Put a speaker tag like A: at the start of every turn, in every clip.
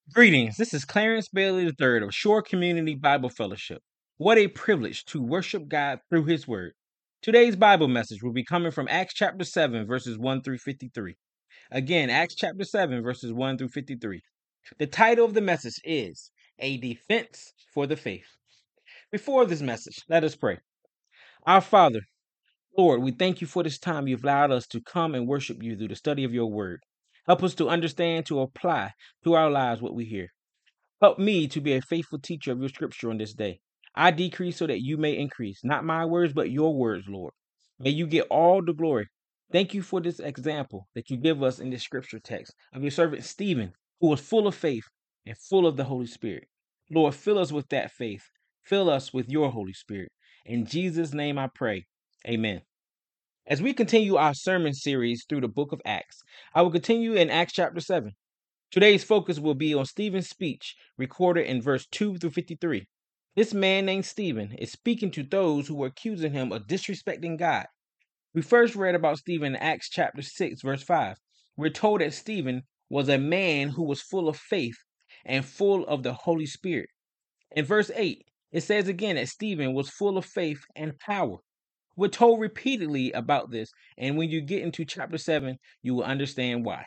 A: Greetings. This is Clarence Bailey III of Shore Community Bible Fellowship. What a privilege to worship God through His Word. Today's Bible message will be coming from Acts chapter 7, verses 1 through 53. Again, Acts chapter 7, verses 1 through 53. The title of the message is A Defense for the Faith. Before this message, let us pray. Our Father, Lord, we thank you for this time you've allowed us to come and worship you through the study of your Word. Help us to understand, to apply to our lives what we hear. Help me to be a faithful teacher of your scripture on this day. I decrease so that you may increase. Not my words, but your words, Lord. May you get all the glory. Thank you for this example that you give us in this scripture text of your servant Stephen, who was full of faith and full of the Holy Spirit. Lord, fill us with that faith. Fill us with your Holy Spirit. In Jesus' name I pray. Amen. As we continue our sermon series through the book of Acts, I will continue in Acts chapter 7. Today's focus will be on Stephen's speech, recorded in verse 2 through 53. This man named Stephen is speaking to those who were accusing him of disrespecting God. We first read about Stephen in Acts chapter 6, verse 5. We're told that Stephen was a man who was full of faith and full of the Holy Spirit. In verse 8, it says again that Stephen was full of faith and power. We're told repeatedly about this, and when you get into chapter 7, you will understand why.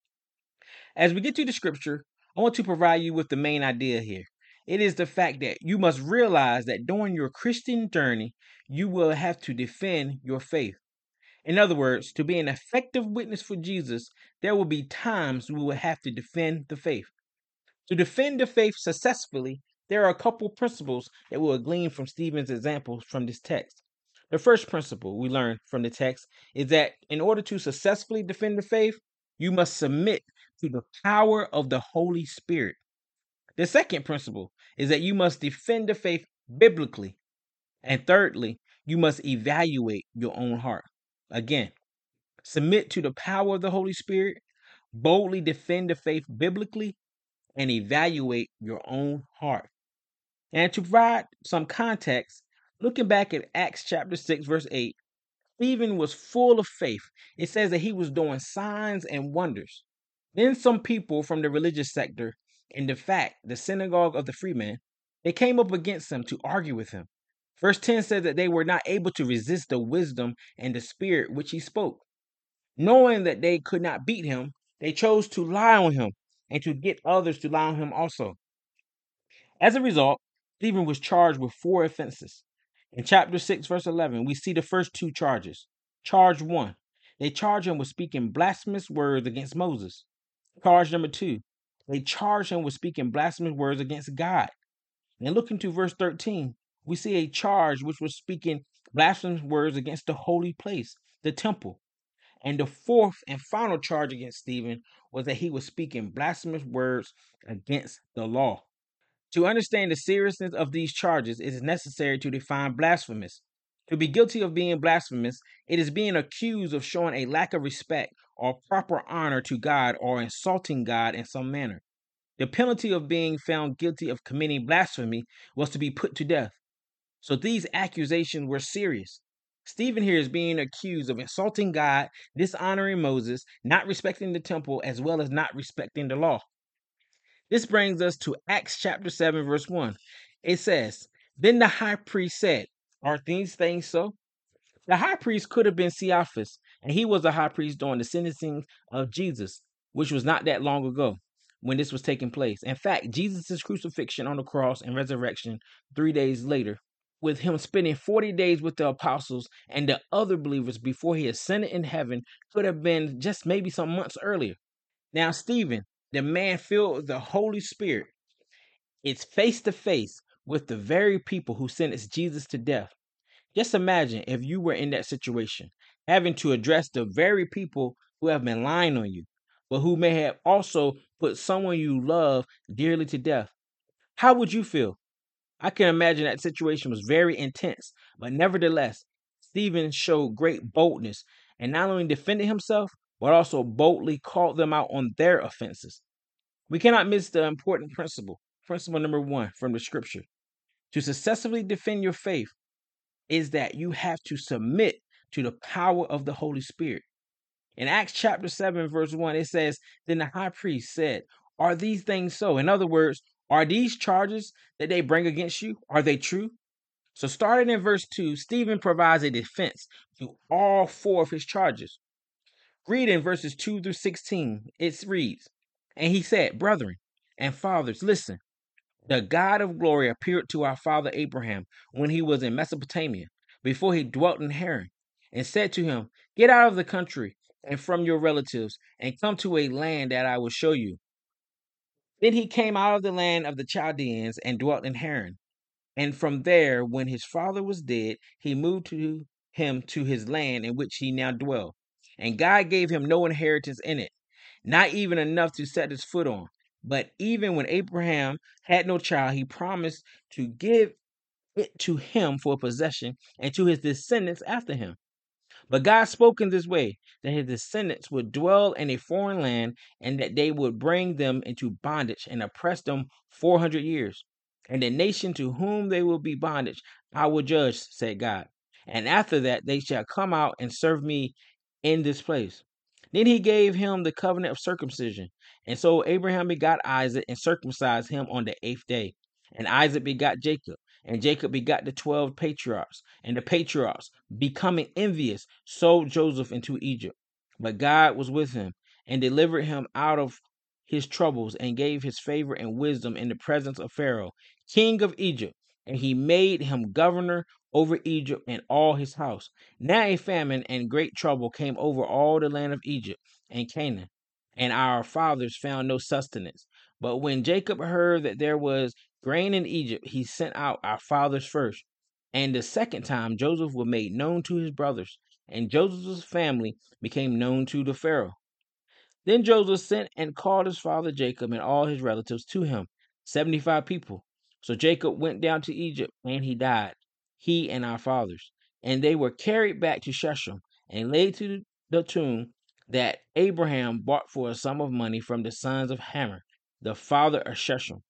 A: As we get to the scripture, I want to provide you with the main idea here. It is the fact that you must realize that during your Christian journey, you will have to defend your faith. In other words, to be an effective witness for Jesus, there will be times we will have to defend the faith. To defend the faith successfully, there are a couple principles that we will glean from Stephen's examples from this text. The first principle we learn from the text is that in order to successfully defend the faith, you must submit to the power of the Holy Spirit. The second principle is that you must defend the faith biblically. And thirdly, you must evaluate your own heart. Again, submit to the power of the Holy Spirit, boldly defend the faith biblically, and evaluate your own heart. And to provide some context, looking back at Acts chapter 6, verse 8, Stephen was full of faith. It says that he was doing signs and wonders. Then some people from the religious sector, in the fact, the synagogue of the freemen, they came up against him to argue with him. Verse 10 says that they were not able to resist the wisdom and the spirit which he spoke. Knowing that they could not beat him, they chose to lie on him and to get others to lie on him also. As a result, Stephen was charged with 4 offenses. In chapter 6, verse 11, we see the first 2 charges. Charge 1, they charge him with speaking blasphemous words against Moses. Charge number 2, they charge him with speaking blasphemous words against God. And looking to verse 13, we see a charge which was speaking blasphemous words against the holy place, the temple. And the fourth and final charge against Stephen was that he was speaking blasphemous words against the law. To understand the seriousness of these charges, it is necessary to define blasphemous. To be guilty of being blasphemous, it is being accused of showing a lack of respect or proper honor to God or insulting God in some manner. The penalty of being found guilty of committing blasphemy was to be put to death. So these accusations were serious. Stephen here is being accused of insulting God, dishonoring Moses, not respecting the temple, as well as not respecting the law. This brings us to Acts chapter 7, verse 1. It says, Then the high priest said, Aren't these things so? The high priest could have been Caiaphas, and he was the high priest during the sentencing of Jesus, which was not that long ago when this was taking place. In fact, Jesus' crucifixion on the cross and resurrection 3 days later, with him spending 40 days with the apostles and the other believers before he ascended in heaven, could have been just maybe some months earlier. Now, Stephen, the man filled with the Holy Spirit, is face to face with the very people who sentenced Jesus to death. Just imagine if you were in that situation, having to address the very people who have been lying on you, but who may have also put someone you love dearly to death. How would you feel? I can imagine that situation was very intense, but nevertheless, Stephen showed great boldness and not only defended himself, but also boldly called them out on their offenses. We cannot miss the important principle. Principle number 1 from the scripture. To successfully defend your faith is that you have to submit to the power of the Holy Spirit. In Acts chapter 7, verse 1, it says, Then the high priest said, Are these things so? In other words, are these charges that they bring against you, are they true? So starting in verse 2, Stephen provides a defense to all four of his charges. Reading verses 2 through 16, it reads, "And he said, Brethren and fathers, listen. The God of glory appeared to our father Abraham when he was in Mesopotamia, before he dwelt in Haran, and said to him, Get out of the country and from your relatives, and come to a land that I will show you. Then he came out of the land of the Chaldeans and dwelt in Haran. And from there, when his father was dead, he moved to him to his land in which he now dwelled. And God gave him no inheritance in it, not even enough to set his foot on. But even when Abraham had no child, he promised to give it to him for possession and to his descendants after him. But God spoke in this way, that his descendants would dwell in a foreign land, and that they would bring them into bondage and oppress them 400 years. And the nation to whom they will be bondage, I will judge, said God. And after that, they shall come out and serve me in this place. Then he gave him the covenant of circumcision. And so Abraham begot Isaac and circumcised him on the 8th day. And Isaac begot Jacob. And Jacob begot the 12 patriarchs. And the patriarchs, becoming envious, sold Joseph into Egypt. But God was with him and delivered him out of his troubles and gave his favor and wisdom in the presence of Pharaoh, king of Egypt. And he made him governor over Egypt and all his house. Now a famine and great trouble came over all the land of Egypt and Canaan, and our fathers found no sustenance. But when Jacob heard that there was grain in Egypt, he sent out our fathers first. And the second time Joseph was made known to his brothers, and Joseph's family became known to the Pharaoh. Then Joseph sent and called his father Jacob and all his relatives to him, 75 people. So Jacob went down to Egypt, and he died, he and our fathers. And they were carried back to Shechem and laid to the tomb that Abraham bought for a sum of money from the sons of Hamor, the father of Shechem.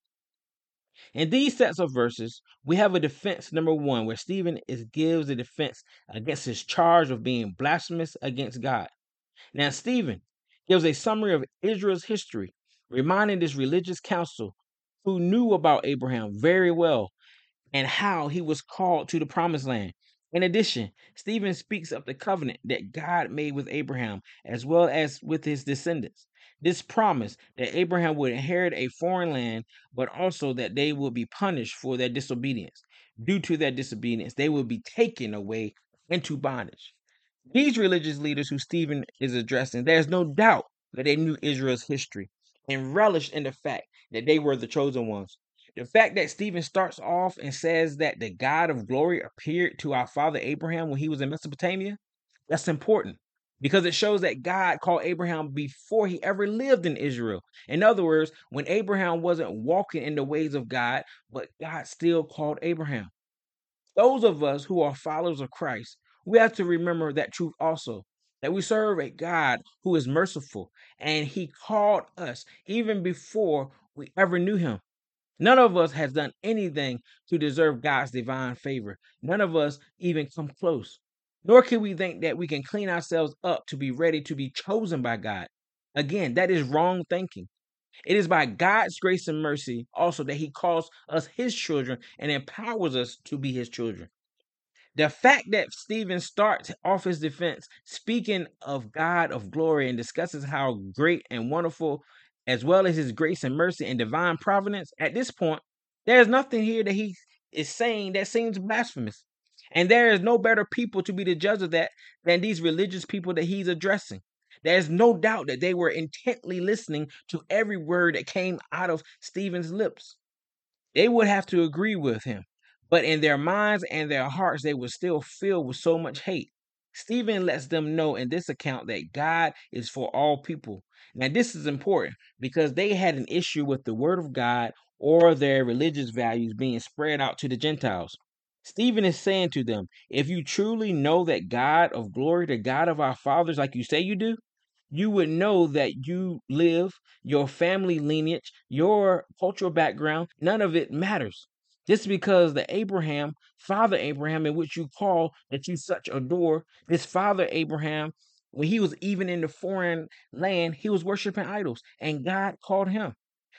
A: In these sets of verses, we have a defense number one, where gives a defense against his charge of being blasphemous against God. Now, Stephen gives a summary of Israel's history, reminding this religious council who knew about Abraham very well and how he was called to the promised land. In addition, Stephen speaks of the covenant that God made with Abraham as well as with his descendants. This promise that Abraham would inherit a foreign land, but also that they will be punished for their disobedience. Due to their disobedience, they will be taken away into bondage. These religious leaders who Stephen is addressing, there's no doubt that they knew Israel's history and relished in the fact that they were the chosen ones. The fact that Stephen starts off and says that the God of glory appeared to our father Abraham when he was in Mesopotamia, that's important because it shows that God called Abraham before he ever lived in Israel. In other words, when Abraham wasn't walking in the ways of God, but God still called Abraham. Those of us who are followers of Christ, we have to remember that truth also, that we serve a God who is merciful, and he called us even before we ever knew him. None of us has done anything to deserve God's divine favor. None of us even come close. Nor can we think that we can clean ourselves up to be ready to be chosen by God. Again, that is wrong thinking. It is by God's grace and mercy also that he calls us his children and empowers us to be his children. The fact that Stephen starts off his defense speaking of God of glory and discusses how great and wonderful, as well as his grace and mercy and divine providence, at this point, there is nothing here that he is saying that seems blasphemous. And there is no better people to be the judge of that than these religious people that he's addressing. There's no doubt that they were intently listening to every word that came out of Stephen's lips. They would have to agree with him, but in their minds and their hearts, they were still filled with so much hate. Stephen lets them know in this account that God is for all people. Now, this is important because they had an issue with the word of God or their religious values being spread out to the Gentiles. Stephen is saying to them, if you truly know that God of glory, the God of our fathers, like you say you do, you would know that you live, your family lineage, your cultural background, none of it matters. Just because the Abraham, Father Abraham, in which you call that you such adore, this Father Abraham, when he was even in the foreign land, he was worshiping idols, and God called him.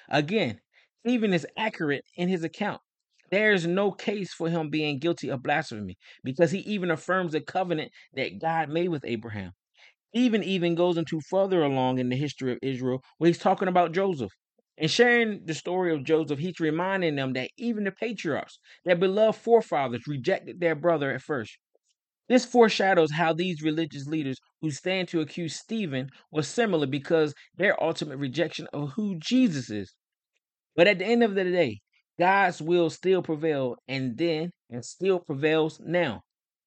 A: Again, Stephen is accurate in his account. There's no case for him being guilty of blasphemy because he even affirms the covenant that God made with Abraham. Stephen even goes into further along in the history of Israel where he's talking about Joseph. And sharing the story of Joseph, he's reminding them that even the patriarchs, their beloved forefathers, rejected their brother at first. This foreshadows how these religious leaders who stand to accuse Stephen was similar because their ultimate rejection of who Jesus is. But at the end of the day, God's will still prevailed and still prevails now.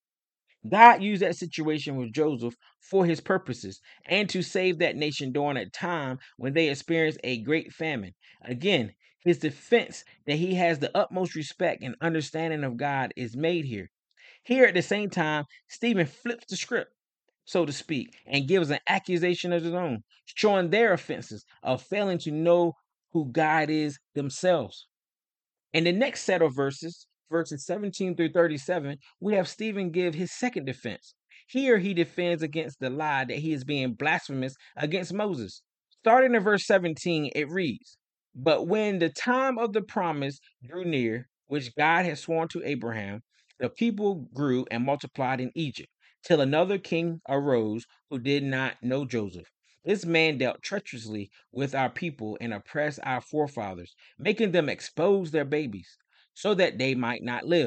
A: God used that situation with Joseph for his purposes and to save that nation during a time when they experienced a great famine. Again, his defense that he has the utmost respect and understanding of God is made here. Here at the same time, Stephen flips the script, so to speak, and gives an accusation of his own, showing their offenses of failing to know who God is themselves. In the next set of verses, verses 17 through 37, we have Stephen give his second defense. Here he defends against the lie that he is being blasphemous against Moses. Starting in verse 17, it reads, "But when the time of the promise drew near, which God had sworn to Abraham, the people grew and multiplied in Egypt, till another king arose who did not know Joseph. This man dealt treacherously with our people and oppressed our forefathers, making them expose their babies, so that they might not live.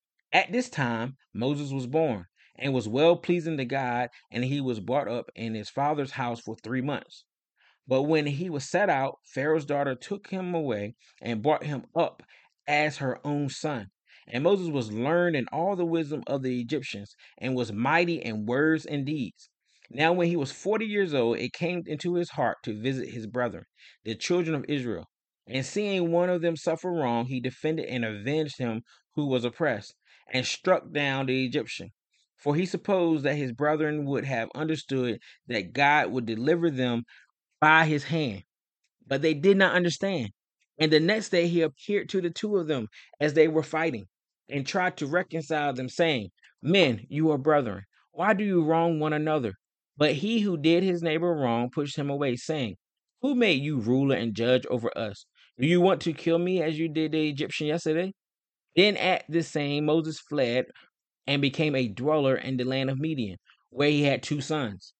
A: At this time, Moses was born and was well pleasing to God, and he was brought up in his father's house for 3 months. But when he was set out, Pharaoh's daughter took him away and brought him up as her own son. And Moses was learned in all the wisdom of the Egyptians and was mighty in words and deeds. Now, when he was 40 years old, it came into his heart to visit his brethren, the children of Israel. And seeing one of them suffer wrong, he defended and avenged him who was oppressed, and struck down the Egyptian. For he supposed that his brethren would have understood that God would deliver them by his hand, but they did not understand. And the next day he appeared to the two of them as they were fighting, and tried to reconcile them, saying, Men, you are brethren. Why do you wrong one another? But he who did his neighbor wrong pushed him away, saying, Who made you ruler and judge over us? Do you want to kill me as you did the Egyptian yesterday? Then at this same Moses fled and became a dweller in the land of Midian, where he had 2 sons.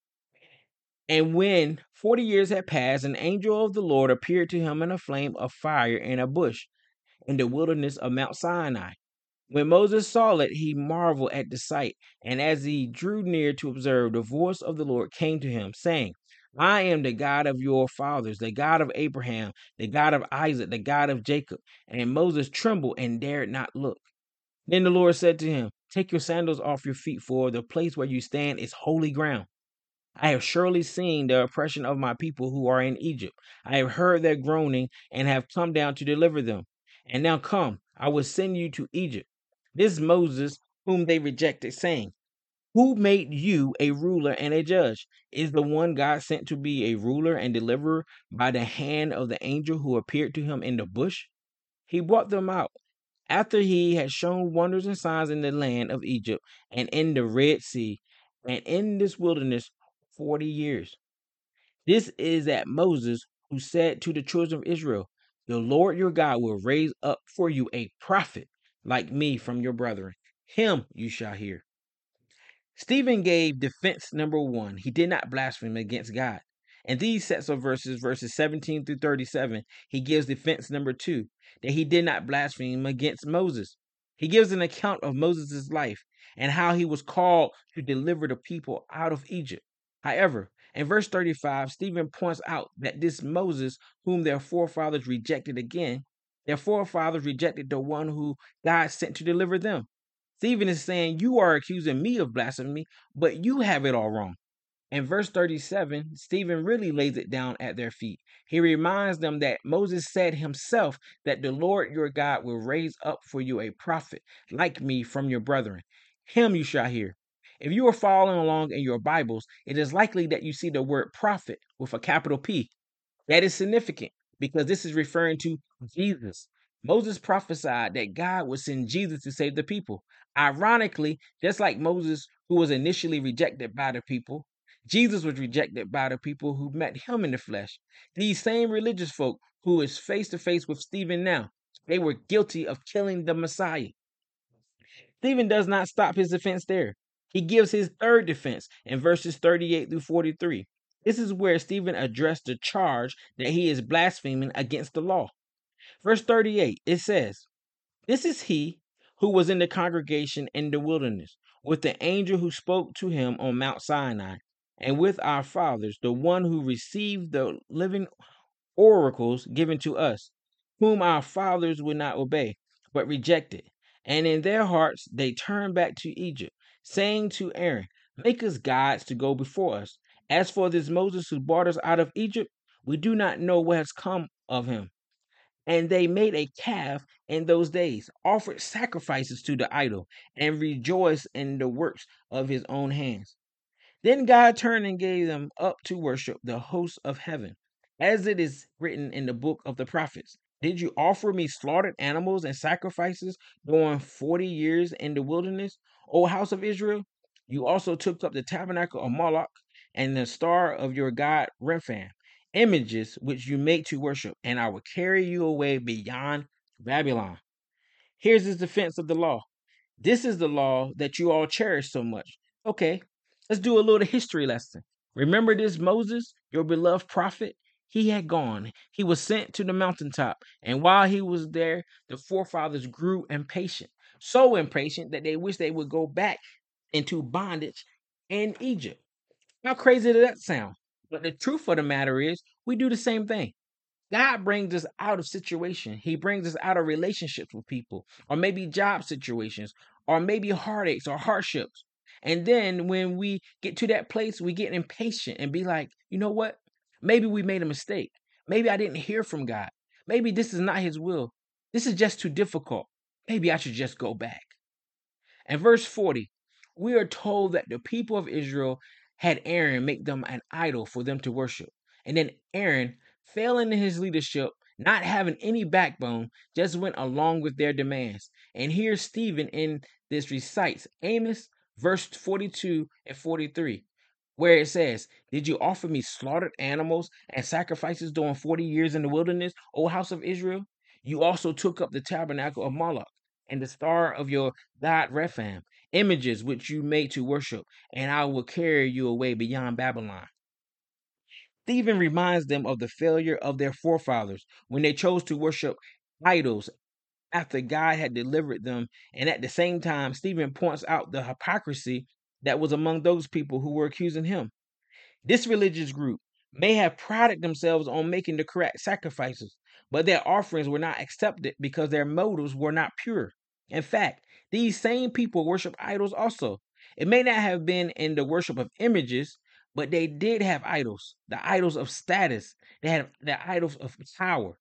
A: And when 40 years had passed, an angel of the Lord appeared to him in a flame of fire in a bush in the wilderness of Mount Sinai. When Moses saw it, he marveled at the sight. And as he drew near to observe, the voice of the Lord came to him, saying, I am the God of your fathers, the God of Abraham, the God of Isaac, the God of Jacob. And Moses trembled and dared not look. Then the Lord said to him, Take your sandals off your feet, for the place where you stand is holy ground. I have surely seen the oppression of my people who are in Egypt. I have heard their groaning and have come down to deliver them. And now come, I will send you to Egypt. This Moses, whom they rejected, saying, Who made you a ruler and a judge? Is the one God sent to be a ruler and deliverer by the hand of the angel who appeared to him in the bush? He brought them out after he had shown wonders and signs in the land of Egypt and in the Red Sea and in this wilderness 40 years. This is that Moses who said to the children of Israel, The Lord your God will raise up for you a prophet like me from your brethren. Him you shall hear. Stephen gave defense number 1. He did not blaspheme against God. In these sets of verses, verses 17 through 37, he gives defense number 2, that he did not blaspheme against Moses. He gives an account of Moses' life and how he was called to deliver the people out of Egypt. However, in verse 35, Stephen points out that this Moses, whom their forefathers rejected again, their forefathers rejected the one who God sent to deliver them. Stephen is saying, You are accusing me of blasphemy, but you have it all wrong. In verse 37, Stephen really lays it down at their feet. He reminds them that Moses said himself that the Lord your God will raise up for you a prophet like me from your brethren. Him you shall hear. If you are following along in your Bibles, it is likely that you see the word prophet with a capital P. That is significant because this is referring to Jesus. Moses prophesied that God would send Jesus to save the people. Ironically, just like Moses, who was initially rejected by the people, Jesus was rejected by the people who met him in the flesh. These same religious folk who is face to face with Stephen now, they were guilty of killing the Messiah. Stephen does not stop his defense there. He gives his third defense in verses 38 through 43. This is where Stephen addressed the charge that he is blaspheming against the law. Verse 38, it says, "This is he who was in the congregation in the wilderness, with the angel who spoke to him on Mount Sinai, and with our fathers, the one who received the living oracles given to us, whom our fathers would not obey, but rejected. And in their hearts they turned back to Egypt, saying to Aaron, Make us gods to go before us. As for this Moses who brought us out of Egypt, we do not know what has come of him." And they made a calf in those days, offered sacrifices to the idol, and rejoiced in the works of his own hands. Then God turned and gave them up to worship the hosts of heaven, as it is written in the book of the prophets. Did you offer me slaughtered animals and sacrifices during 40 years in the wilderness, O house of Israel? You also took up the tabernacle of Moloch and the star of your god Rephan, images which you make to worship, and I will carry you away beyond Babylon. Here's his defense of the law. This is the law that you all cherish so much. Okay, let's do a little history lesson. Remember this Moses, your beloved prophet? He had gone. He was sent to the mountaintop. And while he was there, the forefathers grew impatient. So impatient that they wished they would go back into bondage in Egypt. How crazy does that sound? But the truth of the matter is, we do the same thing. God brings us out of situation. He brings us out of relationships with people, or maybe job situations, or maybe heartaches or hardships. And then when we get to that place, we get impatient and be like, you know what? Maybe we made a mistake. Maybe I didn't hear from God. Maybe this is not his will. This is just too difficult. Maybe I should just go back. In verse 40, we are told that the people of Israel had Aaron make them an idol for them to worship. And then Aaron, failing in his leadership, not having any backbone, just went along with their demands. And here Stephen in this recites Amos verse 42 and 43, where it says, Did you offer me slaughtered animals and sacrifices during 40 years in the wilderness, O house of Israel? You also took up the tabernacle of Moloch and the star of your god Rephan, images which you made to worship, and I will carry you away beyond Babylon. Stephen reminds them of the failure of their forefathers when they chose to worship idols after God had delivered them. And at the same time, Stephen points out the hypocrisy that was among those people who were accusing him. This religious group may have prided themselves on making the correct sacrifices, but their offerings were not accepted because their motives were not pure. In fact, these same people worship idols also. It may not have been in the worship of images, but they did have idols, the idols of status, they had the idols of power.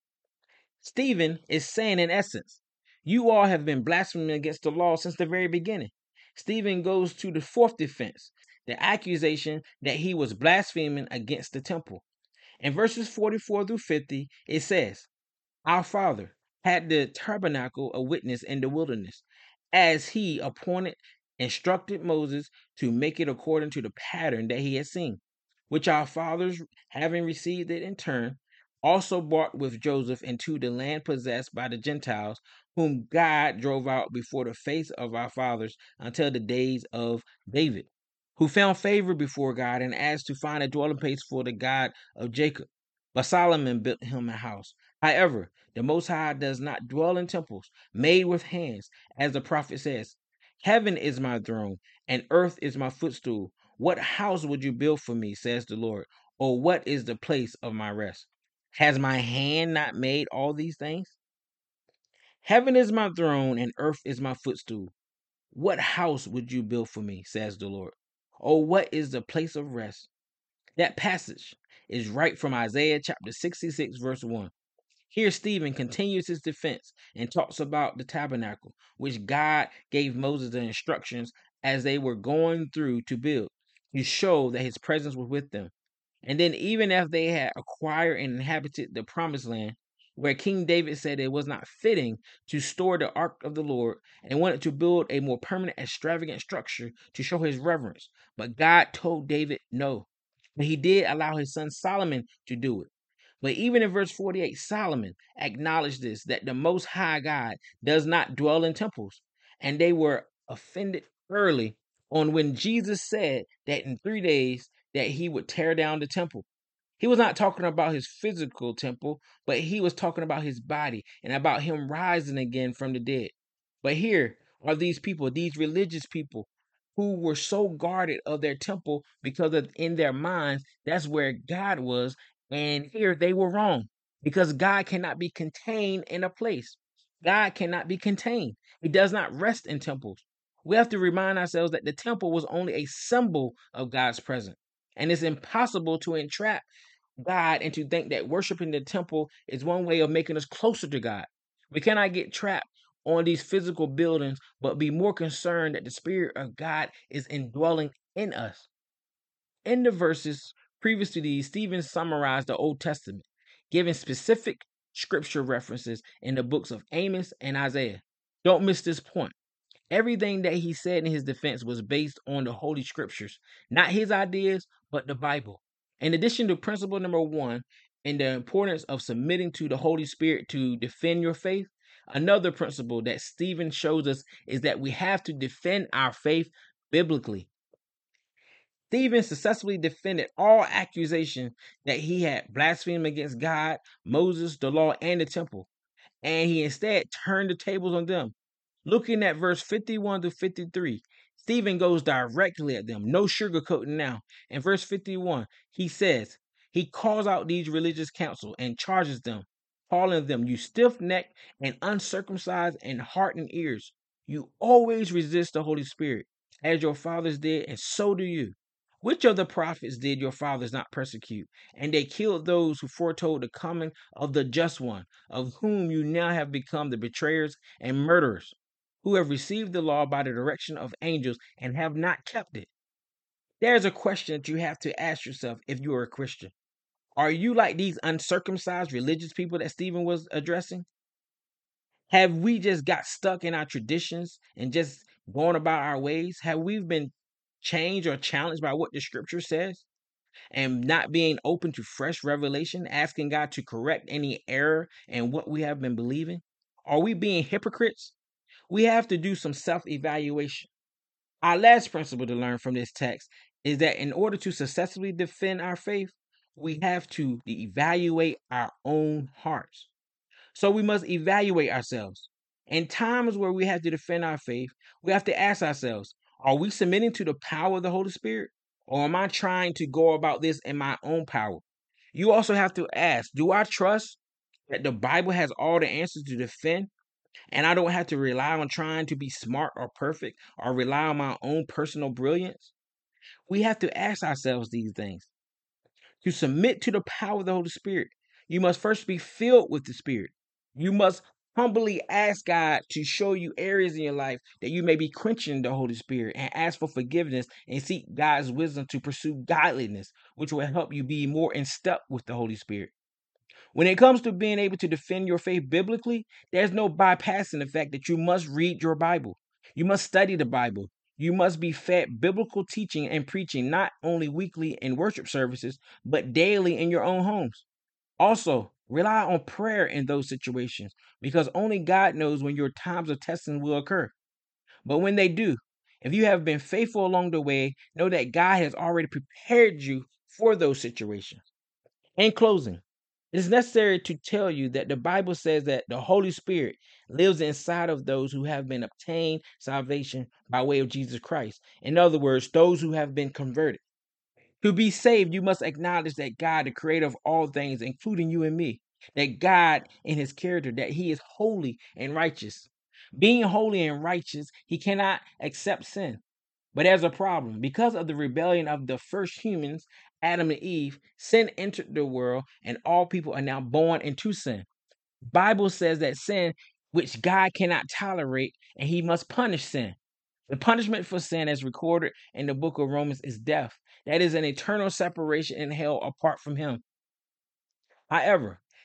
A: Stephen is saying, in essence, you all have been blaspheming against the law since the very beginning. Stephen goes to the fourth defense, the accusation that he was blaspheming against the temple. In verses 44 through 50, it says, Our father had the tabernacle a witness in the wilderness, as he appointed, instructed Moses to make it according to the pattern that he had seen, which our fathers, having received it in turn, also brought with Joseph into the land possessed by the Gentiles, whom God drove out before the face of our fathers until the days of David, who found favor before God and asked to find a dwelling place for the God of Jacob. But Solomon built him a house. However, the Most High does not dwell in temples made with hands, as the prophet says, Heaven is my throne, and earth is my footstool. What house would you build for me, says the Lord? Or what is the place of my rest? Has my hand not made all these things? Heaven is my throne, and earth is my footstool. What house would you build for me, says the Lord? Or what is the place of rest? That passage is right from Isaiah chapter 66, verse 1. Here, Stephen continues his defense and talks about the tabernacle, which God gave Moses the instructions as they were going through to build, to show that his presence was with them. And then, even after they had acquired and inhabited the promised land, where King David said it was not fitting to store the ark of the Lord and wanted to build a more permanent, extravagant structure to show his reverence. But God told David no. But he did allow his son Solomon to do it. But even in verse 48, Solomon acknowledged this, that the Most High God does not dwell in temples. And they were offended early on when Jesus said that in 3 days that he would tear down the temple. He was not talking about his physical temple, but he was talking about his body and about him rising again from the dead. But here are these people, these religious people, who were so guarded of their temple because of in their minds, that's where God was. And here they were wrong because God cannot be contained in a place. God cannot be contained. He does not rest in temples. We have to remind ourselves that the temple was only a symbol of God's presence. And it's impossible to entrap God and to think that worshiping the temple is one way of making us closer to God. We cannot get trapped on these physical buildings, but be more concerned that the Spirit of God is indwelling in us. In the verses previous to these, Stephen summarized the Old Testament, giving specific scripture references in the books of Amos and Isaiah. Don't miss this point. Everything that he said in his defense was based on the Holy Scriptures, not his ideas, but the Bible. In addition to principle number one, and the importance of submitting to the Holy Spirit to defend your faith, another principle that Stephen shows us is that we have to defend our faith biblically. Stephen successfully defended all accusations that he had blasphemed against God, Moses, the law, and the temple, and he instead turned the tables on them. Looking at verse 51 to 53, Stephen goes directly at them, no sugarcoating now. In verse 51, he says, he calls out these religious council and charges them, calling them, you stiff-necked and uncircumcised in heart and ears. You always resist the Holy Spirit, as your fathers did, and so do you. Which of the prophets did your fathers not persecute? And they killed those who foretold the coming of the just one, of whom you now have become the betrayers and murderers, who have received the law by the direction of angels and have not kept it. There's a question that you have to ask yourself if you are a Christian. Are you like these uncircumcised religious people that Stephen was addressing? Have we just got stuck in our traditions and just going about our ways? Have we been changed or challenged by what the scripture says and not being open to fresh revelation, asking God to correct any error in what we have been believing? Are we being hypocrites? We have to do some self evaluation. Our last principle to learn from this text is that in order to successfully defend our faith, we have to evaluate our own hearts. So we must evaluate ourselves. In times where we have to defend our faith, we have to ask ourselves, are we submitting to the power of the Holy Spirit? Or am I trying to go about this in my own power? You also have to ask, do I trust that the Bible has all the answers to defend? And I don't have to rely on trying to be smart or perfect or rely on my own personal brilliance? We have to ask ourselves these things. To submit to the power of the Holy Spirit, you must first be filled with the Spirit. You must humbly ask God to show you areas in your life that you may be quenching the Holy Spirit and ask for forgiveness and seek God's wisdom to pursue godliness, which will help you be more in step with the Holy Spirit. When it comes to being able to defend your faith biblically, there's no bypassing the fact that you must read your Bible. You must study the Bible. You must be fed biblical teaching and preaching not only weekly in worship services, but daily in your own homes. Also, rely on prayer in those situations because only God knows when your times of testing will occur. But when they do, if you have been faithful along the way, know that God has already prepared you for those situations. In closing, it is necessary to tell you that the Bible says that the Holy Spirit lives inside of those who have been obtained salvation by way of Jesus Christ. In other words, those who have been converted. To be saved, you must acknowledge that God, the creator of all things, including you and me, that God in his character, that he is holy and righteous. Being holy and righteous, he cannot accept sin. But there's a problem. Because of the rebellion of the first humans, Adam and Eve, sin entered the world and all people are now born into sin. Bible says that sin, which God cannot tolerate, and he must punish sin. The punishment for sin, as recorded in the book of Romans, is death. That is an eternal separation in hell apart from him. However,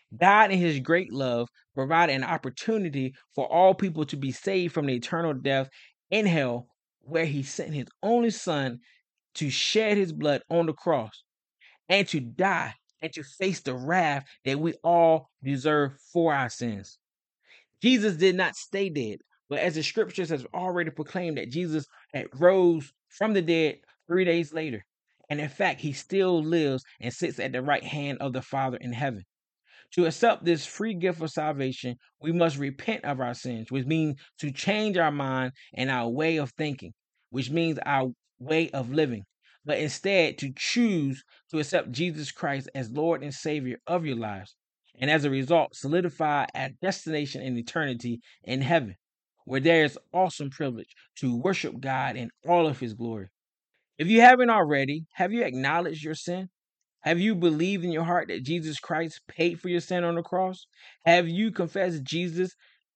A: God, in his great love, provided an opportunity for all people to be saved from the eternal death in hell, where he sent his only son to shed his blood on the cross and to die and to face the wrath that we all deserve for our sins. Jesus did not stay dead, but as the scriptures has already proclaimed that Jesus had rose from the dead 3 days later. And in fact, he still lives and sits at the right hand of the Father in heaven. To accept this free gift of salvation, we must repent of our sins, which means to change our mind and our way of thinking, which means our way of living, but instead to choose to accept Jesus Christ as Lord and Savior of your lives. And as a result, solidify a destination in eternity in heaven, where there is awesome privilege to worship God in all of his glory. If you haven't already, have you acknowledged your sin? Have you believed in your heart that Jesus Christ paid for your sin on the cross? Have you confessed Jesus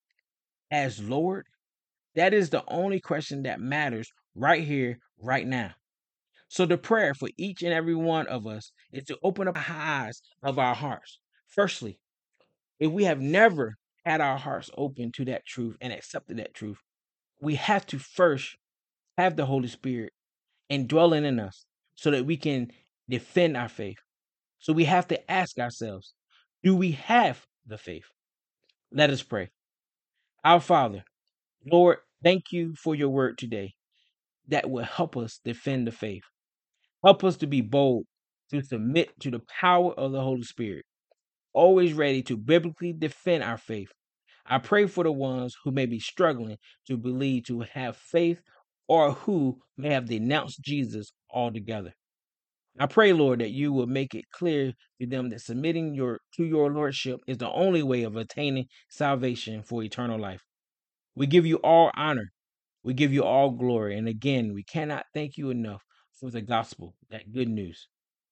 A: as Lord? That is the only question that matters right here, right now. So the prayer for each and every one of us is to open up the eyes of our hearts. Firstly, if we have never had our hearts open to that truth and accepted that truth, we have to first have the Holy Spirit indwelling in us so that we can defend our faith. So we have to ask ourselves, do we have the faith? Let us pray. Our Father, Lord, thank you for your word today that will help us defend the faith. Help us to be bold, to submit to the power of the Holy Spirit, always ready to biblically defend our faith. I pray for the ones who may be struggling to believe, to have faith, or who may have denounced Jesus altogether. I pray, Lord, that you will make it clear to them that submitting to your lordship is the only way of attaining salvation for eternal life. We give you all honor. We give you all glory. And again, we cannot thank you enough for the gospel, that good news.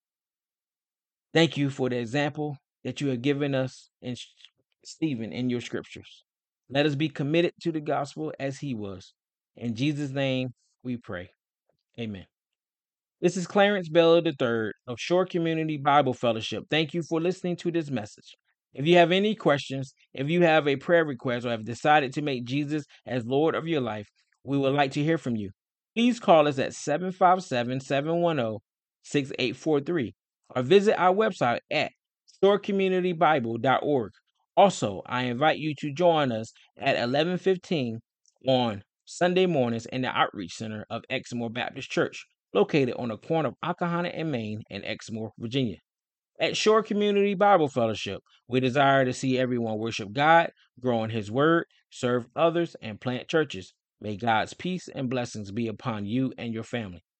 A: Thank you for the example that you have given us in Stephen in your scriptures. Let us be committed to the gospel as he was. In Jesus' name we pray. Amen. This is Clarence Bell III of Shore Community Bible Fellowship. Thank you for listening to this message. If you have any questions, if you have a prayer request, or have decided to make Jesus as Lord of your life, we would like to hear from you. Please call us at 757-710-6843 or visit our website at shorecommunitybible.org. Also, I invite you to join us at 11:15 on Sunday mornings in the Outreach Center of Exmoor Baptist Church, located on the corner of Oklahoma and Main in Exmoor, Virginia. At Shore Community Bible Fellowship, we desire to see everyone worship God, grow in His Word, serve others, and plant churches. May God's peace and blessings be upon you and your family.